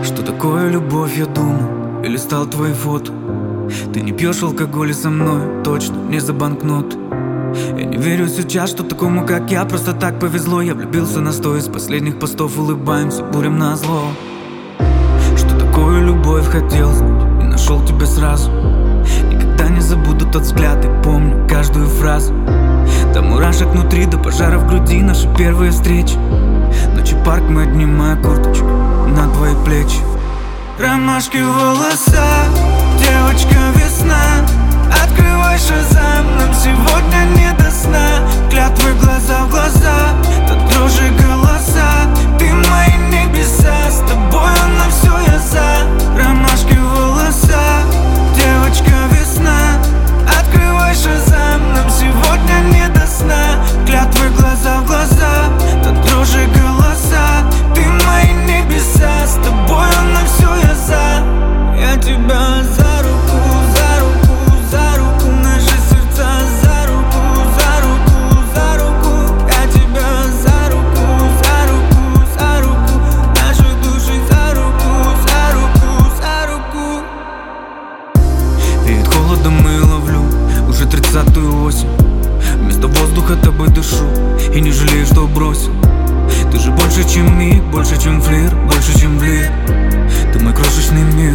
Что такое любовь, я думал, или стал твоей фото. Ты не пьешь алкоголь со мной, точно не за банкнот. Я не верю сейчас, что такому, как я, просто так повезло. Я влюбился на 100 из последних постов, улыбаемся бурям назло. Что такое любовь, хотел знать и нашел тебя сразу. Никогда не забуду тот взгляд и помню каждую фразу. До мурашек внутри, до пожара в груди, наши первые встречи. Ночи парк, мы обнимая курточку на твои плечи. Ромашки в волосах, девочка весна. Открывай шазам, нам сегодня не до сна. Клятвы глаза в глаза, до дрожи голоса. Ты мои небеса, с тобою на все я за. Ромашки в волосах, девочка весна. Открывай шазам, нам сегодня не до сна. Клятвы глаза в глаза, до дрожи голоса. Ты мои небеса, с тобою на все я за. Я тебя за руку, за руку, за руку. Наши сердца за руку, за руку, за руку. Я тебя за руку, за руку, за руку. Наши души за руку, за руку, за руку. Перед холодом и ловлю уже 30-ю осень. Вместо воздуха тобой дышу и не жалею, что бросил. Ты же больше, чем миг, больше, чем флир, больше, чем влир. Ты мой крошечный мир.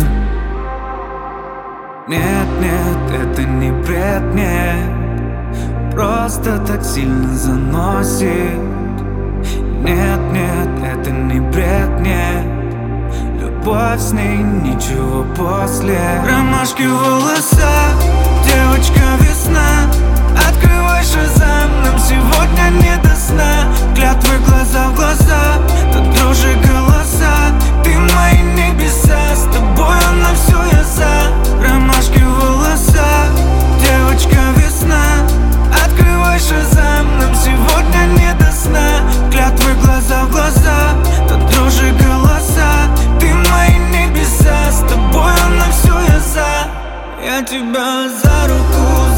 Нет, нет, это не бред, нет. Просто так сильно заносит. Нет, нет, это не бред, нет. Любовь с ней, ничего после. Ромашки в волосах, девочка весна. Открывай шазам, нам сегодня не до сна. Клятвы глаза в глаза, до дрожи голоса. Ты мои небеса, с тобою на все я за. Ромашки в волосах, девочка весна. Открывай шазам, нам сегодня не до сна. Клятвы глаза в глаза, до дрожи голоса. Ты мои небеса, с тобою на все я за. Я тебя за руку,